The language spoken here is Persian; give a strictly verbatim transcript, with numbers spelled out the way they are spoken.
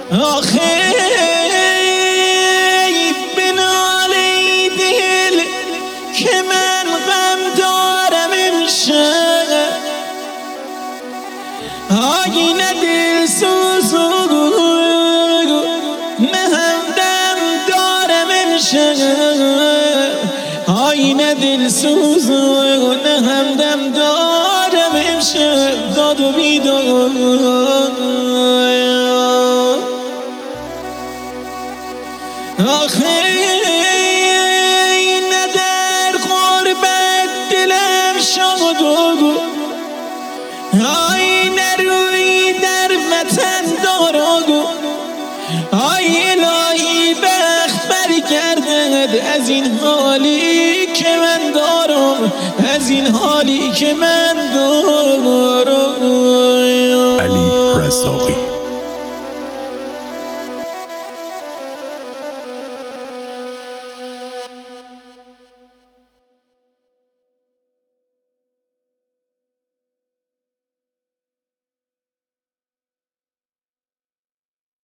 آخه بنالی دل که من غم دارم امشب، آینه دل سوزو نه همدم دارم امشب، آینه دل سوزو نه همدم دارم امشب، داد و بیداد. آخه نه در غربت دلم شاد و آی نروی در وطن دارد، آی الهی بخت برگردد از این حالی که من دارم، از این حالی که من دارم. علی رزاقی.